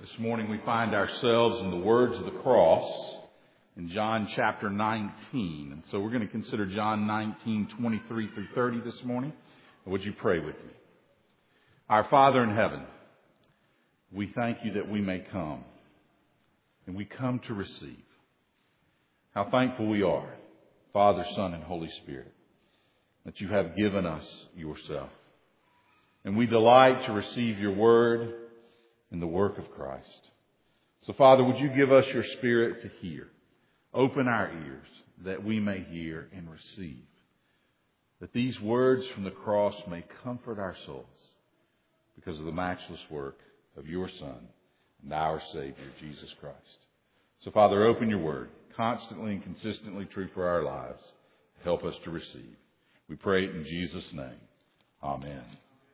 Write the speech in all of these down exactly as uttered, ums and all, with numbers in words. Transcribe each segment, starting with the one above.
This morning we find ourselves in the words of the cross in John chapter nineteen. And so we're going to consider John nineteen, twenty-three through thirty this morning. Would you pray with me? Our Father in heaven, we thank you that we may come, and we come to receive. How thankful we are, Father, Son, and Holy Spirit, that you have given us yourself. And we delight to receive your word in the work of Christ. So, Father, would you give us your Spirit to hear? Open our ears that we may hear and receive. That these words from the cross may comfort our souls because of the matchless work of your Son and our Savior, Jesus Christ. So, Father, open your word, constantly and consistently true for our lives. Help us to receive. We pray it in Jesus' name. Amen.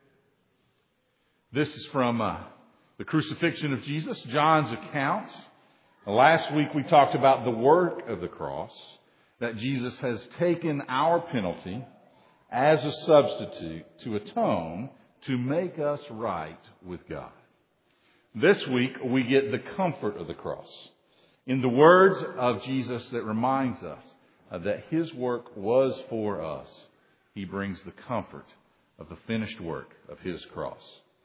This is from uh, the crucifixion of Jesus, John's account. Last week we talked about the work of the cross, that Jesus has taken our penalty as a substitute to atone, to make us right with God. This week we get the comfort of the cross in the words of Jesus that reminds us uh, that his work was for us. He brings the comfort of the finished work of his cross.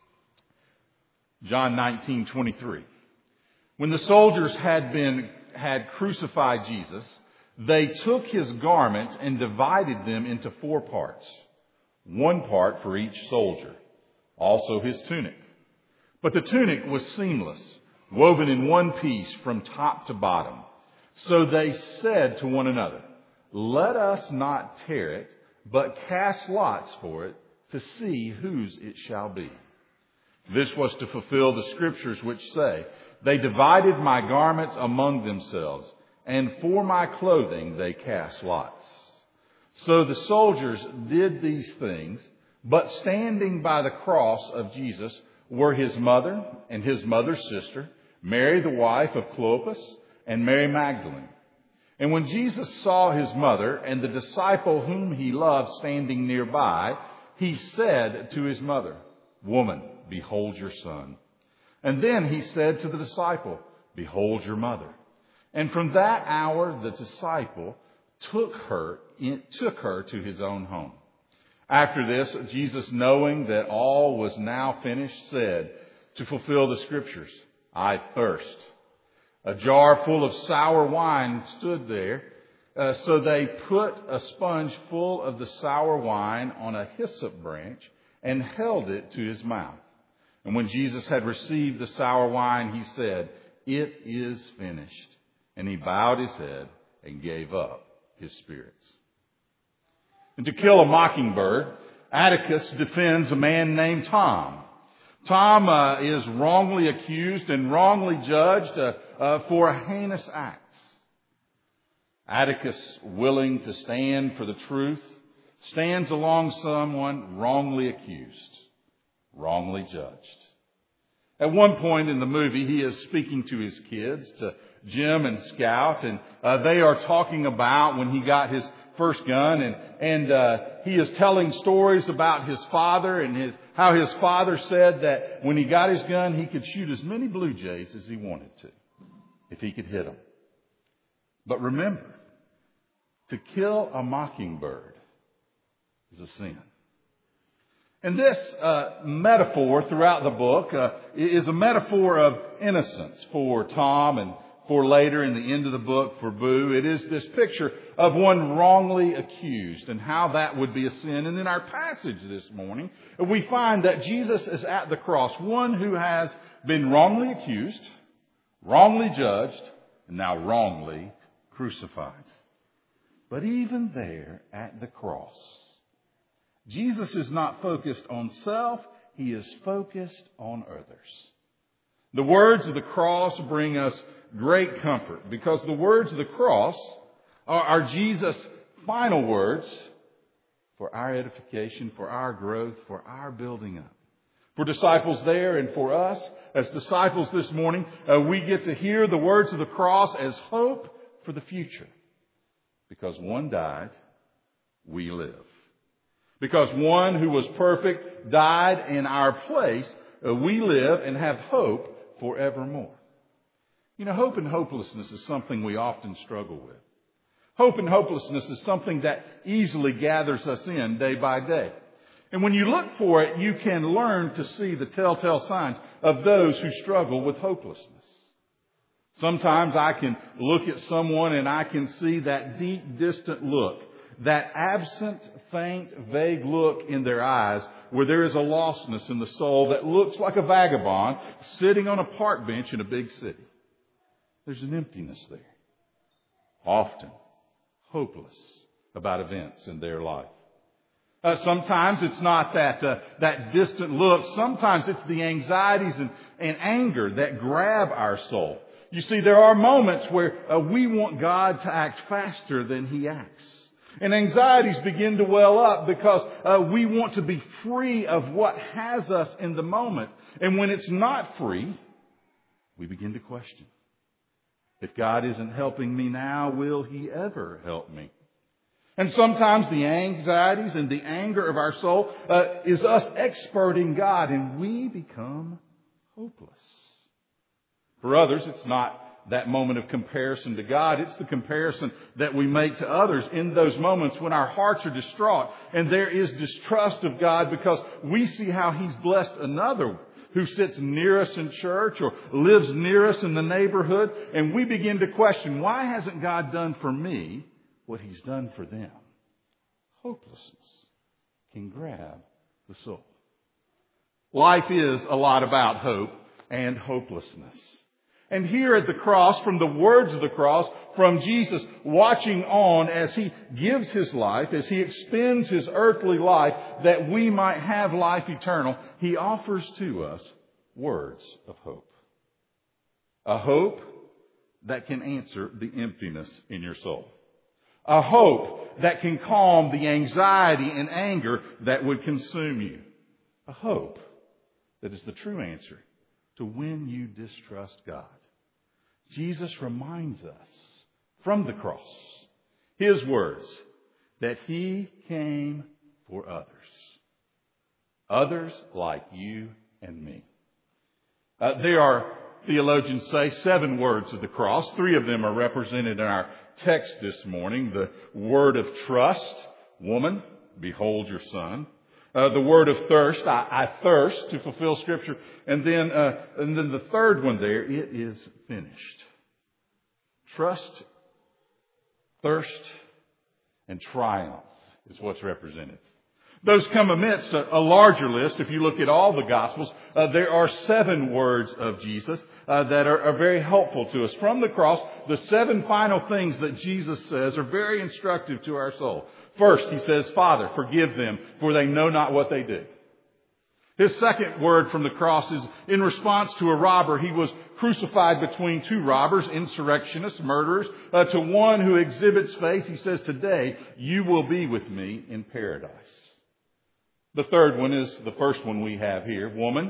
John nineteen, twenty-three. When the soldiers had been had crucified Jesus, they took his garments and divided them into four parts, one part for each soldier, also his tunic. But the tunic was seamless, woven in one piece from top to bottom. So they said to one another, "Let us not tear it, but cast lots for it to see whose it shall be." This was to fulfill the scriptures which say, "They divided my garments among themselves, and for my clothing they cast lots." So the soldiers did these things, but standing by the cross of Jesus were his mother and his mother's sister, Mary the wife of Clopas, and Mary Magdalene. And when Jesus saw his mother and the disciple whom he loved standing nearby, he said to his mother, "Woman, behold your son." And then he said to the disciple, "Behold your mother." And from that hour, the disciple took her, in, took her to his own home. After this, Jesus, knowing that all was now finished, said, to fulfill the scriptures, "I thirst." A jar full of sour wine stood there. Uh, so they put a sponge full of the sour wine on a hyssop branch and held it to his mouth. And when Jesus had received the sour wine, he said, "It is finished." And he bowed his head and gave up his spirits. And to kill a mockingbird, Atticus defends a man named Tom. Tom uh, is wrongly accused and wrongly judged uh, uh, for a heinous act. Atticus, willing to stand for the truth, stands along someone wrongly accused, wrongly judged. At one point in the movie, he is speaking to his kids, to Jim and Scout, and uh, they are talking about when he got his first gun, and and uh, he is telling stories about his father and his how his father said that when he got his gun, he could shoot as many blue jays as he wanted to, if he could hit them. But remember, to kill a mockingbird is a sin. And this uh, metaphor throughout the book uh, is a metaphor of innocence for Tom and for later in the end of the book for Boo. It is this picture of one wrongly accused and how that would be a sin. And in our passage this morning, we find that Jesus is at the cross, one who has been wrongly accused, wrongly judged, and now wrongly crucified. But even there at the cross, Jesus is not focused on self. He is focused on others. The words of the cross bring us great comfort because the words of the cross are, are Jesus' final words for our edification, for our growth, for our building up. For disciples there and for us as disciples this morning, uh, we get to hear the words of the cross as hope for the future. Because one died, we live. Because one who was perfect died in our place, uh, we live and have hope forevermore. You know, hope and hopelessness is something we often struggle with. Hope and hopelessness is something that easily gathers us in day by day. And when you look for it, you can learn to see the telltale signs of those who struggle with hopelessness. Sometimes I can look at someone and I can see that deep, distant look, that absent, faint, vague look in their eyes where there is a lostness in the soul that looks like a vagabond sitting on a park bench in a big city. There's an emptiness there. Often hopeless about events in their life. Uh, sometimes it's not that uh, that distant look. Sometimes it's the anxieties and, and anger that grab our soul. You see, there are moments where uh, we want God to act faster than He acts. And anxieties begin to well up because uh, we want to be free of what has us in the moment. And when it's not free, we begin to question. If God isn't helping me now, will He ever help me? And sometimes the anxieties and the anger of our soul uh, is us experting God, and we become hopeless. For others, it's not that moment of comparison to God. It's the comparison that we make to others in those moments when our hearts are distraught and there is distrust of God because we see how He's blessed another who sits near us in church or lives near us in the neighborhood, and we begin to question, why hasn't God done for me what He's done for them? Hopelessness can grab the soul. Life is a lot about hope and hopelessness. And here at the cross, from the words of the cross, from Jesus watching on as He gives His life, as He expends His earthly life that we might have life eternal, He offers to us words of hope. A hope that can answer the emptiness in your soul. A hope that can calm the anxiety and anger that would consume you. A hope that is the true answer to when you distrust God. Jesus reminds us from the cross, His words, that He came for others. Others like you and me. Uh, there are, theologians say, seven words of the cross. Three of them are represented in our text this morning. The word of trust, woman, behold your son. Uh, the word of thirst, I, I thirst to fulfill Scripture. And then, uh, and then the third one there, it is finished. Trust, thirst, and triumph is what's represented. Those come amidst a, a larger list. If you look at all the Gospels, uh, there are seven words of Jesus uh, that are, are very helpful to us. From the cross, the seven final things that Jesus says are very instructive to our soul. First, He says, Father, forgive them, for they know not what they do. His second word from the cross is in response to a robber. He was crucified between two robbers, insurrectionists, murderers. Uh, to one who exhibits faith, He says, today you will be with me in paradise. The third one is the first one we have here. Woman,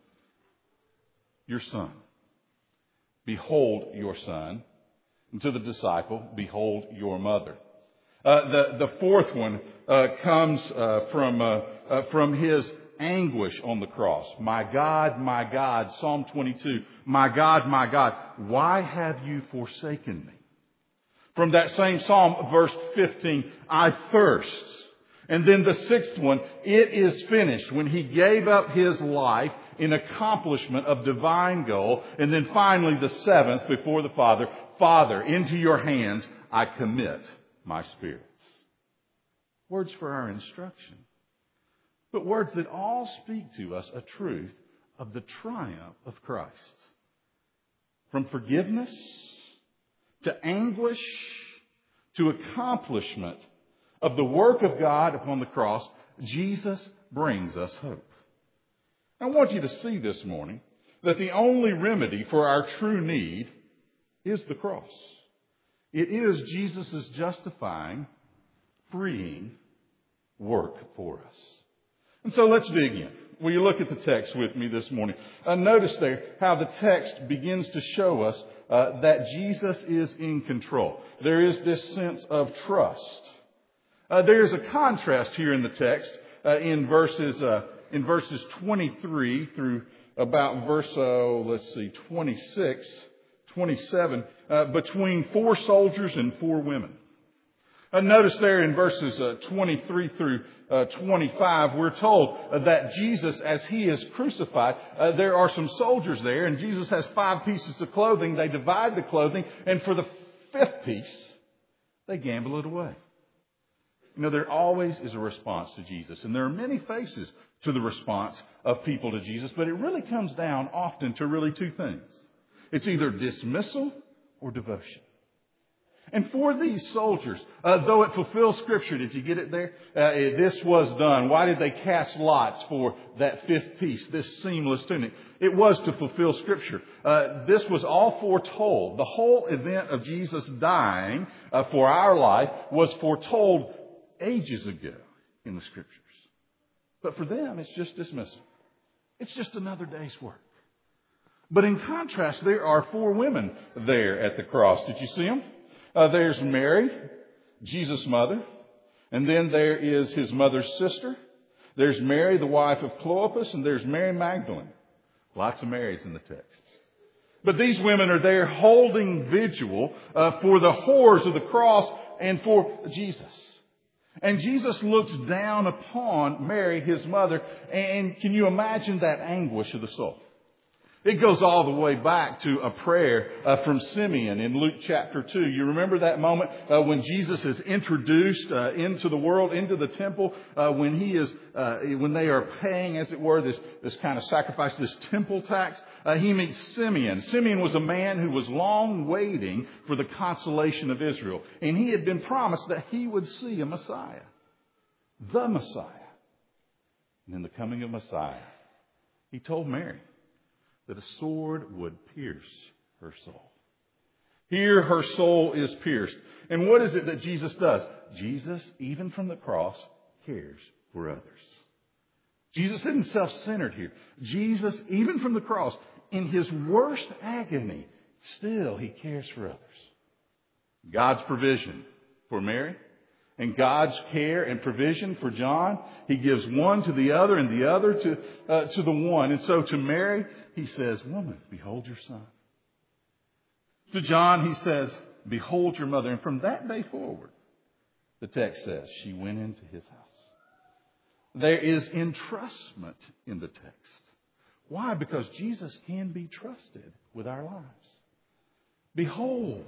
your son. Behold your son. And to the disciple, behold your mother. Uh, the, the fourth one uh, comes uh, from, uh, uh, from His anguish on the cross. My God, my God, Psalm twenty-two, my God, my God, why have you forsaken me? From that same Psalm, verse fifteen, I thirst. And then the sixth one, it is finished, when He gave up His life in accomplishment of divine goal. And then finally the seventh, before the Father, Father, into your hands I commit my spirits. Words for our instruction. But words that all speak to us a truth of the triumph of Christ. From forgiveness to anguish to accomplishment of the work of God upon the cross, Jesus brings us hope. I want you to see this morning that the only remedy for our true need is the cross. It is Jesus' justifying, freeing work for us. And so let's dig in. Will you look at the text with me this morning? Uh, notice there how the text begins to show us uh, that Jesus is in control. There is this sense of trust. Uh, there is a contrast here in the text uh, in verses uh, in verses twenty-three through about verse, uh, let's see, twenty-six, twenty-seven, uh, between four soldiers and four women. Uh, notice there in verses uh, twenty-three through uh, twenty-five, we're told uh, that Jesus, as He is crucified, uh, there are some soldiers there, and Jesus has five pieces of clothing. They divide the clothing, and for the fifth piece, they gamble it away. You know, there always is a response to Jesus, and there are many faces to the response of people to Jesus, but it really comes down often to really two things. It's either dismissal or devotion. And for these soldiers, uh, though it fulfills Scripture, did you get it there? Uh, this was done. Why did they cast lots for that fifth piece, this seamless tunic? It was to fulfill Scripture. Uh, this was all foretold. The whole event of Jesus dying uh, for our life was foretold ages ago in the Scriptures. But for them, it's just dismissal. It's just another day's work. But in contrast, there are four women there at the cross. Did you see them? Uh, there's Mary, Jesus' mother, and then there is His mother's sister. There's Mary, the wife of Clopas, and there's Mary Magdalene. Lots of Marys in the text. But these women are there holding vigil uh, for the horrors of the cross and for Jesus. And Jesus looks down upon Mary, His mother, and can you imagine that anguish of the soul? It goes all the way back to a prayer uh, from Simeon in Luke chapter two. You remember that moment uh, when Jesus is introduced uh, into the world, into the temple, uh, when he is, uh, when they are paying, as it were, this, this kind of sacrifice, this temple tax. Uh, he meets Simeon. Simeon was a man who was long waiting for the consolation of Israel. And he had been promised that he would see a Messiah. The Messiah. And in the coming of Messiah, he told Mary that a sword would pierce her soul. Here her soul is pierced. And what is it that Jesus does? Jesus, even from the cross, cares for others. Jesus isn't self-centered here. Jesus, even from the cross, in His worst agony, still He cares for others. God's provision for Mary and God's care and provision for John, He gives one to the other and the other to, uh, to the one. And so to Mary, He says, "Woman, behold your son." To John, He says, "Behold your mother." And from that day forward, the text says, she went into His house. There is entrustment in the text. Why? Because Jesus can be trusted with our lives. Behold.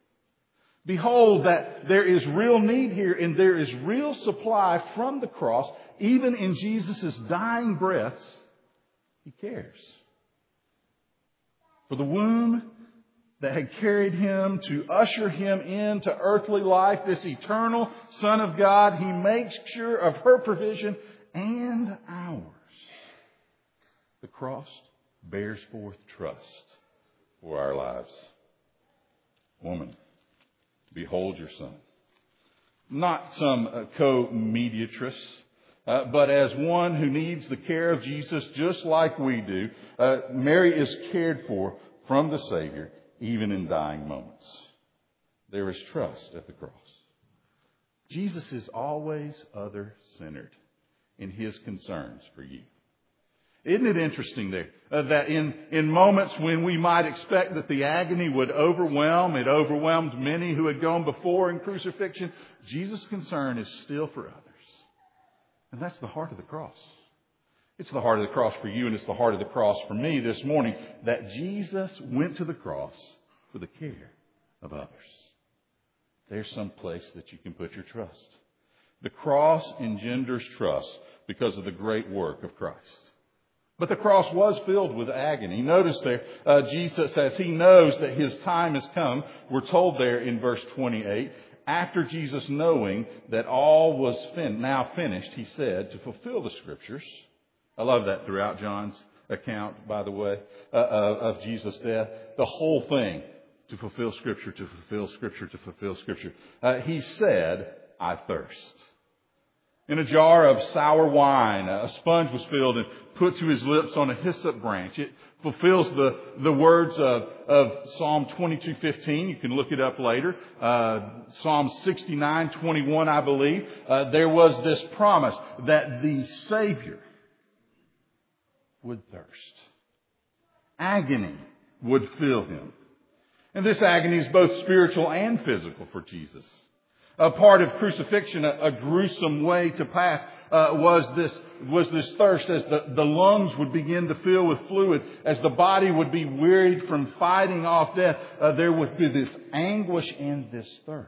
Behold that there is real need here and there is real supply from the cross. Even in Jesus' dying breaths, He cares. For the womb that had carried Him to usher Him into earthly life, this eternal Son of God, He makes sure of her provision and ours. The cross bears forth trust for our lives. Woman, behold your son. Not some uh, co-mediatress, uh, but as one who needs the care of Jesus just like we do. Uh, Mary is cared for from the Savior, even in dying moments. There is trust at the cross. Jesus is always other-centered in His concerns for you. Isn't it interesting there uh, that in, in moments when we might expect that the agony would overwhelm, it overwhelmed many who had gone before in crucifixion, Jesus' concern is still for others. And that's the heart of the cross. It's the heart of the cross for you, and it's the heart of the cross for me this morning, that Jesus went to the cross for the care of others. There's some place that you can put your trust. The cross engenders trust because of the great work of Christ. But the cross was filled with agony. Notice there, uh, Jesus, as He knows that His time has come, we're told there in verse twenty-eight, after Jesus knowing that all was fin- now finished, He said, to fulfill the Scriptures. I love that throughout John's account, by the way, uh, of, of Jesus' death. The whole thing, to fulfill Scripture, to fulfill Scripture, to fulfill Scripture. Uh, he said, I thirst. In a jar of sour wine, a sponge was filled and put to His lips on a hyssop branch. It fulfills the, the words of, of Psalm twenty-two fifteen. You can look it up later. Uh, Psalm sixty-nine twenty-one, I believe. Uh, there was this promise that the Savior would thirst. agony would fill him. And this agony is both spiritual and physical for Jesus. A part of crucifixion, a, a gruesome way to pass, uh, was this was this thirst as the, the lungs would begin to fill with fluid, as the body would be wearied from fighting off death. Uh, there would be this anguish and this thirst.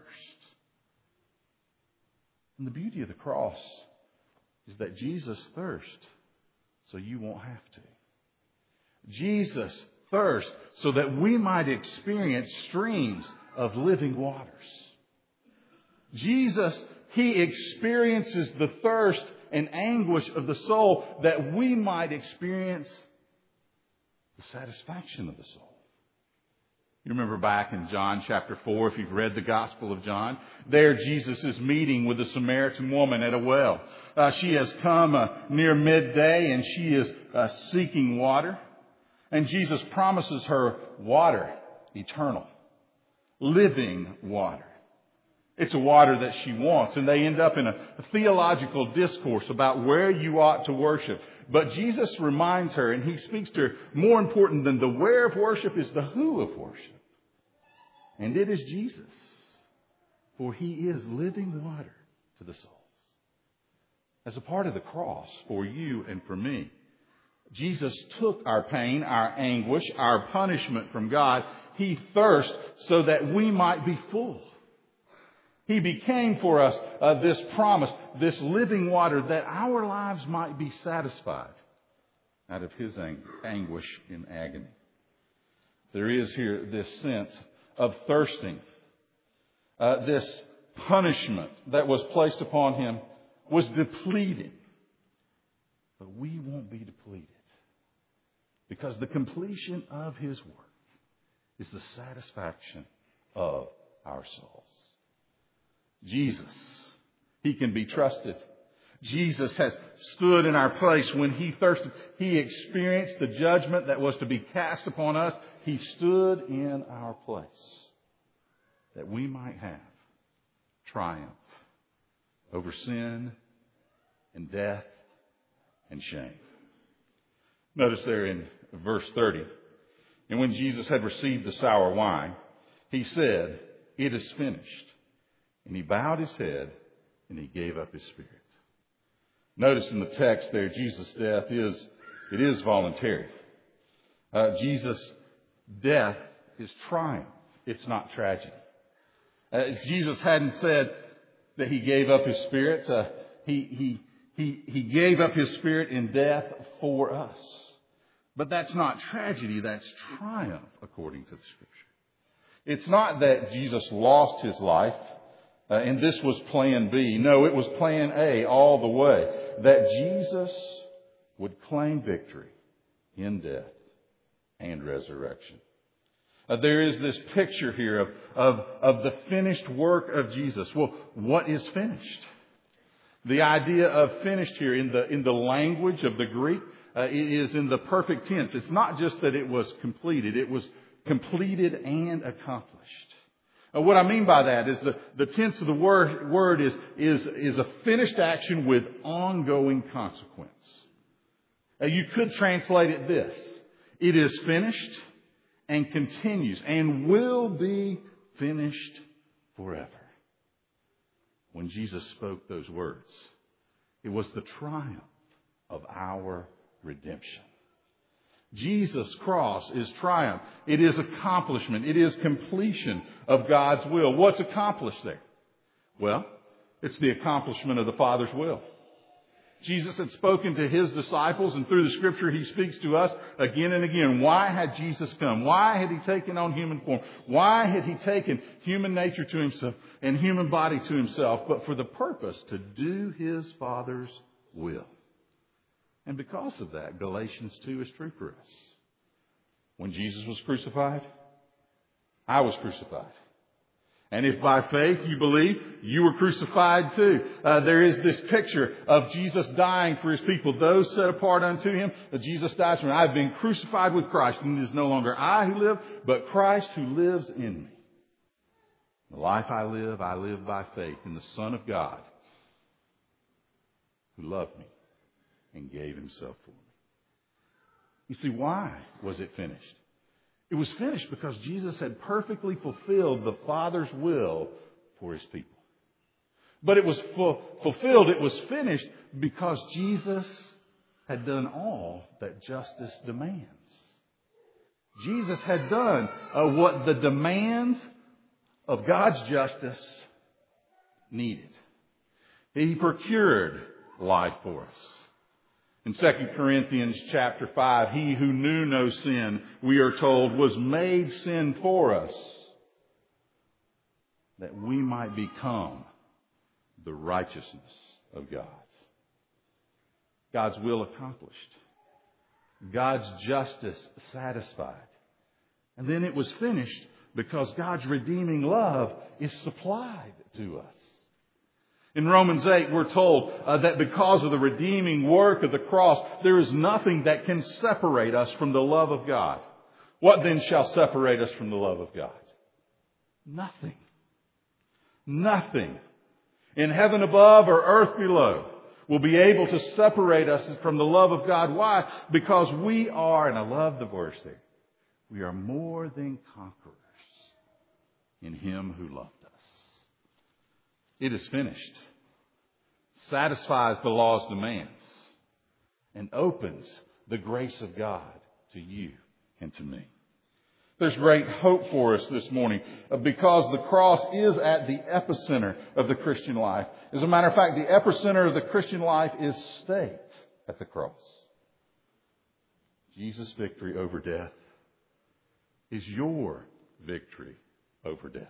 And the beauty of the cross is that Jesus thirsts so you won't have to. Jesus thirsts so that we might experience streams of living waters. Jesus, He experiences the thirst and anguish of the soul that we might experience the satisfaction of the soul. You remember back in John chapter four, if you've read the Gospel of John, there Jesus is meeting with a Samaritan woman at a well. Uh, she has come uh, near midday and she is uh, seeking water. And Jesus promises her water, eternal, living water. It's a water that she wants. And they end up in a, a theological discourse about where you ought to worship. But Jesus reminds her, and He speaks to her, more important than the where of worship is the who of worship. And it is Jesus. For He is living water to the souls. As a part of the cross for you and for me, Jesus took our pain, our anguish, our punishment from God. He thirsted so that we might be full. He became for us uh, this promise, this living water, that our lives might be satisfied out of His ang- anguish and agony. There is here this sense of thirsting. Uh, this punishment that was placed upon Him was depleted. But we won't be depleted, because the completion of His work is the satisfaction of our souls. Jesus, He can be trusted. Jesus has stood in our place when He thirsted. He experienced the judgment that was to be cast upon us. He stood in our place that we might have triumph over sin and death and shame. Notice there in verse thirty, and when Jesus had received the sour wine, He said, "It is finished." And He bowed His head and He gave up His spirit. Notice in the text there, Jesus' death is, it is voluntary. Uh, Jesus' death is triumph. It's not tragedy. Uh, if Jesus hadn't said that He gave up His spirit, uh, he, he, he, he gave up His spirit in death for us. But that's not tragedy, that's triumph according to the Scripture. It's not that Jesus lost His life, Uh, and this was plan B. No, it was plan A all the way. That Jesus would claim victory in death and resurrection. Uh, there is this picture here of, of, of the finished work of Jesus. Well, what is finished? The idea of finished here in the, in the language of the Greek, uh, it is in the perfect tense. It's not just that it was completed. It was completed and accomplished. Uh, what I mean by that is the, the tense of the word, word is, is, is a finished action with ongoing consequence. Uh, you could translate it this. It is finished and continues and will be finished forever. When Jesus spoke those words, it was the triumph of our redemption. Jesus' cross is triumph. It is accomplishment. It is completion of God's will. What's accomplished there? Well, it's the accomplishment of the Father's will. Jesus had spoken to His disciples, and through the Scripture He speaks to us again and again. Why had Jesus come? Why had He taken on human form? Why had He taken human nature to Himself and human body to Himself? But for the purpose to do His Father's will. And because of that, Galatians two is true for us. When Jesus was crucified, I was crucified. And if by faith you believe, you were crucified too. Uh, there is this picture of Jesus dying for His people, those set apart unto Him. Uh, Jesus dies for me. I've been crucified with Christ, and it is no longer I who live, but Christ who lives in me. The life I live, I live by faith in the Son of God, who loved me and gave Himself for me. You see, why was it finished? It was finished because Jesus had perfectly fulfilled the Father's will for His people. But it was fu- fulfilled, it was finished because Jesus had done all that justice demands. Jesus had done uh, what the demands of God's justice needed. He procured life for us. In Second Corinthians chapter five, He who knew no sin, we are told, was made sin for us, that we might become the righteousness of God. God's will accomplished. God's justice satisfied. And then it was finished because God's redeeming love is supplied to us. In Romans eight, we're told uh, that because of the redeeming work of the cross, there is nothing that can separate us from the love of God. What then shall separate us from the love of God? Nothing. Nothing in heaven above or earth below will be able to separate us from the love of God. Why? Because we are, and I love the verse there, we are more than conquerors in Him who loved us. It is finished, satisfies the law's demands, and opens the grace of God to you and to me. There's great hope for us this morning because the cross is at the epicenter of the Christian life. As a matter of fact, the epicenter of the Christian life is staked at the cross. Jesus' victory over death is your victory over death.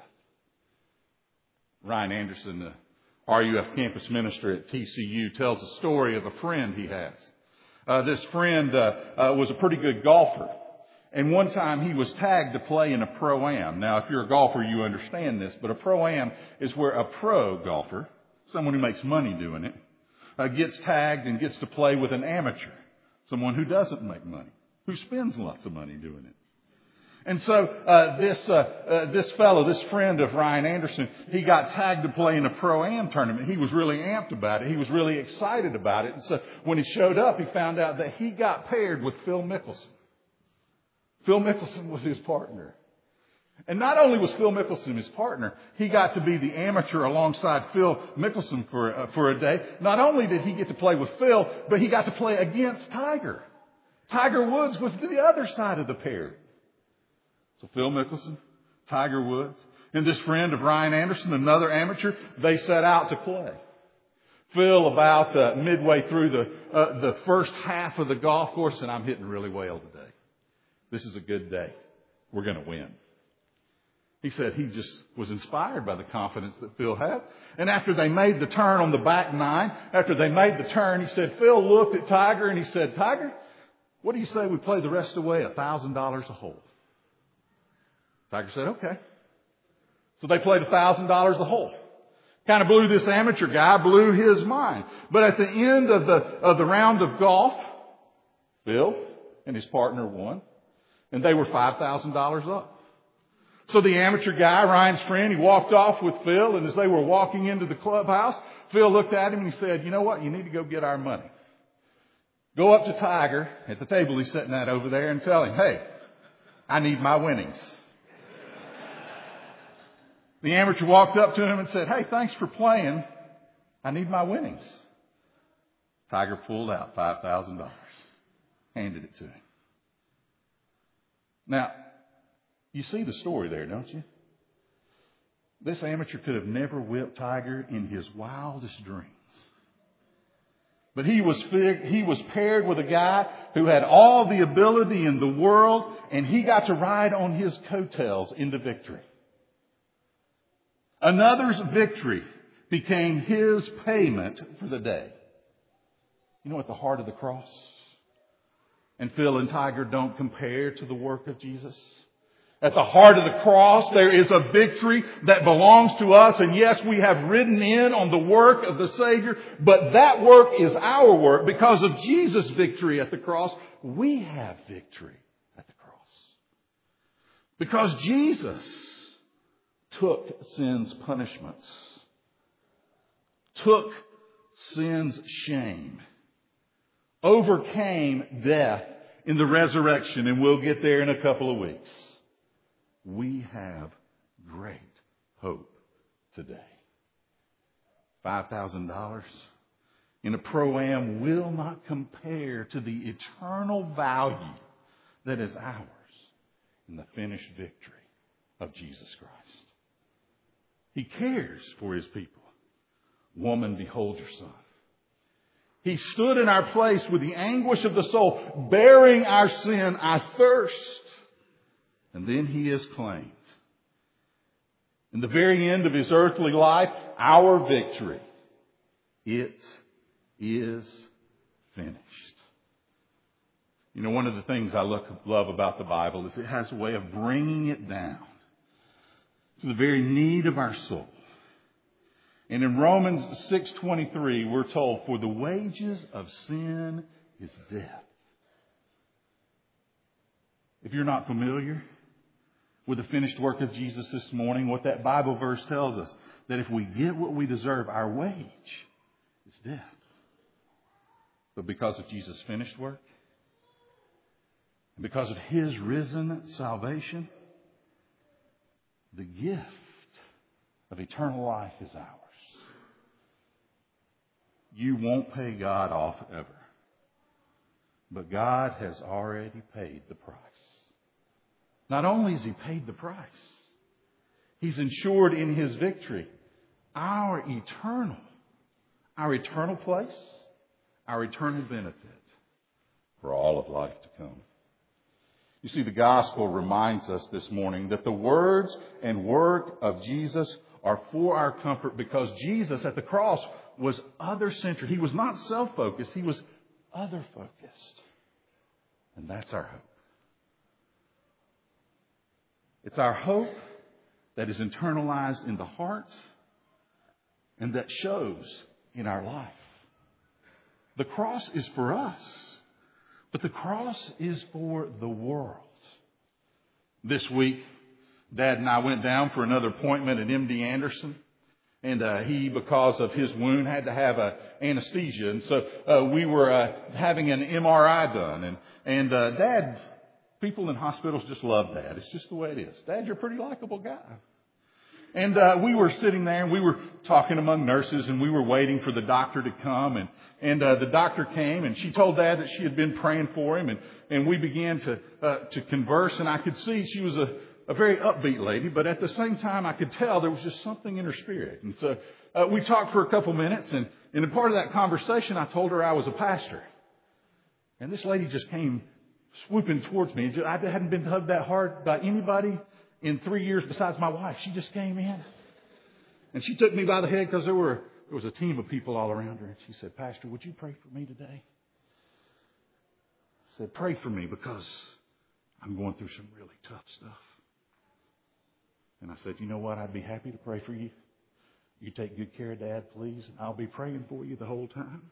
Ryan Anderson, the R U F campus minister at T C U, tells a story of a friend he has. Uh, this friend uh, uh, was a pretty good golfer. And one time he was tagged to play in a Pro-Am. Now, if you're a golfer, you understand this, but a Pro-Am is where a pro golfer, someone who makes money doing it, uh, gets tagged and gets to play with an amateur, someone who doesn't make money, who spends lots of money doing it. And so uh, this uh, uh, this fellow, this friend of Ryan Anderson, he got tagged to play in a Pro-Am tournament. He was really amped about it. He was really excited about it. And so when he showed up, he found out that he got paired with Phil Mickelson. Phil Mickelson was his partner. And not only was Phil Mickelson his partner, he got to be the amateur alongside Phil Mickelson for, uh, for a day. Not only did he get to play with Phil, but he got to play against Tiger. Tiger Woods was the other side of the pair. So Phil Mickelson, Tiger Woods, and this friend of Ryan Anderson, another amateur, they set out to play. Phil, about uh, midway through the uh, the first half of the golf course, and I'm hitting really well today. This is a good day. We're going to win. He said he just was inspired by the confidence that Phil had. And after they made the turn on the back nine, after they made the turn, he said, Phil looked at Tiger and he said, Tiger, what do you say we play the rest of the way one thousand dollars a hole? Tiger said, okay. So they played one thousand dollars a hole. Kind of blew this amateur guy, blew his mind. But at the end of the, of the round of golf, Phil and his partner won. And they were five thousand dollars up. So the amateur guy, Ryan's friend, he walked off with Phil. And as they were walking into the clubhouse, Phil looked at him and he said, you know what? You need to go get our money. Go up to Tiger at the table he's sitting at over there and tell him, hey, I need my winnings. The amateur walked up to him and said, hey, thanks for playing. I need my winnings. Tiger pulled out five thousand dollars, handed it to him. Now, you see the story there, don't you? This amateur could have never whipped Tiger in his wildest dreams. But he was he was paired with a guy who had all the ability in the world, and he got to ride on his coattails into victory. Another's victory became his payment for the day. You know, at the heart of the cross, and Phil and Tiger don't compare to the work of Jesus. At the heart of the cross, there is a victory that belongs to us. And yes, we have ridden in on the work of the Savior, but that work is our work. Because of Jesus' victory at the cross, we have victory at the cross. Because Jesus took sin's punishments, took sin's shame, overcame death, in the resurrection, and we'll get there in a couple of weeks. We have great hope today. five thousand dollars in a Pro-Am will not compare to the eternal value that is ours in the finished victory of Jesus Christ. He cares for His people. Woman, behold your son. He stood in our place with the anguish of the soul, bearing our sin, our thirst. And then He is claimed. In the very end of His earthly life, our victory. It is finished. You know, one of the things I look, love about the Bible is it has a way of bringing it down to the very need of our soul. And in Romans six twenty-three, we're told, for the wages of sin is death. If you're not familiar with the finished work of Jesus this morning, what that Bible verse tells us, that if we get what we deserve, our wage is death. But because of Jesus' finished work, and because of His risen salvation, the gift of eternal life is ours. You won't pay God off ever. But God has already paid the price. Not only has He paid the price, He's ensured in His victory our eternal, our eternal place, our eternal benefit for all of life to come. You see, the gospel reminds us this morning that the words and work of Jesus are for our comfort because Jesus at the cross was other-centered. He was not self-focused. He was other-focused. And that's our hope. It's our hope that is internalized in the heart and that shows in our life. The cross is for us, but the cross is for the world. This week, Dad and I went down for another appointment at M D Anderson. And uh, he, because of his wound, had to have a anesthesia. And so uh, we were uh, having an M R I done. And, and uh, Dad, people in hospitals just love Dad. It's just the way it is. Dad, you're a pretty likable guy. And uh, we were sitting there and we were talking among nurses and we were waiting for the doctor to come. And, and uh, the doctor came and she told Dad that she had been praying for him. And, and we began to, uh, to converse. And I could see she was a A very upbeat lady, but at the same time, I could tell there was just something in her spirit. And so uh, we talked for a couple minutes, and, and in part of that conversation, I told her I was a pastor. And this lady just came swooping towards me. I hadn't been hugged that hard by anybody in three years besides my wife. She just came in, and she took me by the head because there were there was a team of people all around her. And she said, "Pastor, would you pray for me today?" I said, "Pray for me because I'm going through some really tough stuff." And I said, "You know what? I'd be happy to pray for you. You take good care of Dad, please, and I'll be praying for you the whole time."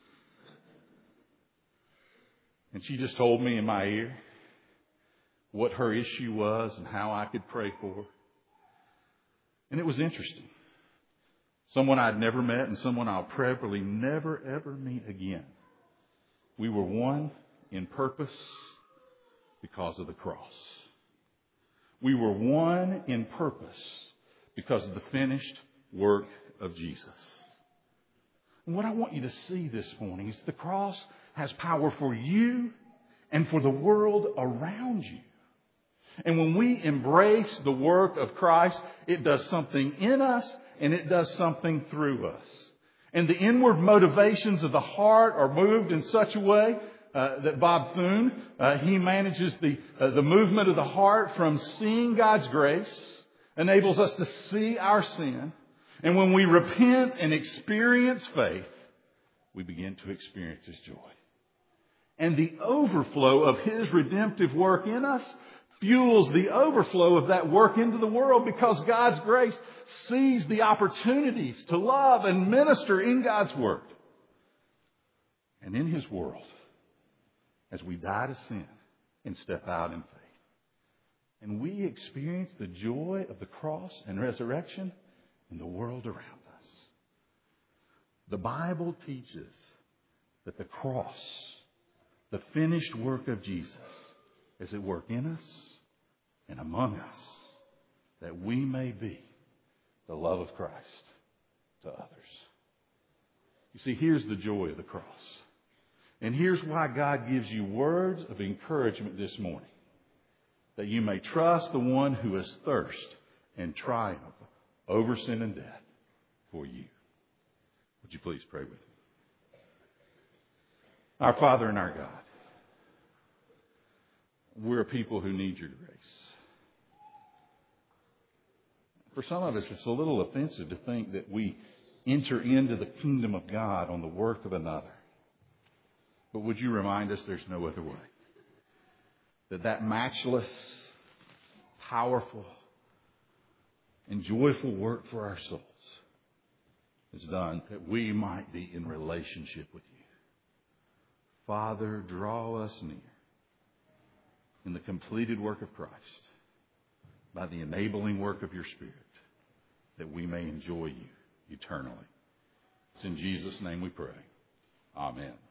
And she just told me in my ear what her issue was and how I could pray for her. And it was interesting. Someone I'd never met and someone I'll probably never, ever meet again. We were one in purpose because of the cross. We were one in purpose because of the finished work of Jesus. And what I want you to see this morning is the cross has power for you and for the world around you. And when we embrace the work of Christ, it does something in us and it does something through us. And the inward motivations of the heart are moved in such a way Uh, that Bob Thune, uh, he manages the uh, the movement of the heart from seeing God's grace, enables us to see our sin. And when we repent and experience faith, we begin to experience His joy. And the overflow of His redemptive work in us fuels the overflow of that work into the world because God's grace sees the opportunities to love and minister in God's Word and in His world, as we die to sin and step out in faith. And we experience the joy of the cross and resurrection in the world around us. The Bible teaches that the cross the finished work of Jesus is at work in us and among us, that we may be the love of Christ to others. You see, here's the joy of the cross. And here's why God gives you words of encouragement this morning. That you may trust the one who is thirst and triumph over sin and death for you. Would you please pray with me? Our Father and our God, we're a people who need your grace. For some of us, it's a little offensive to think that we enter into the kingdom of God on the work of another. But would you remind us there's no other way? That that matchless, powerful, and joyful work for our souls is done that we might be in relationship with you. Father, draw us near in the completed work of Christ by the enabling work of your Spirit, that we may enjoy you eternally. It's in Jesus' name we pray. Amen.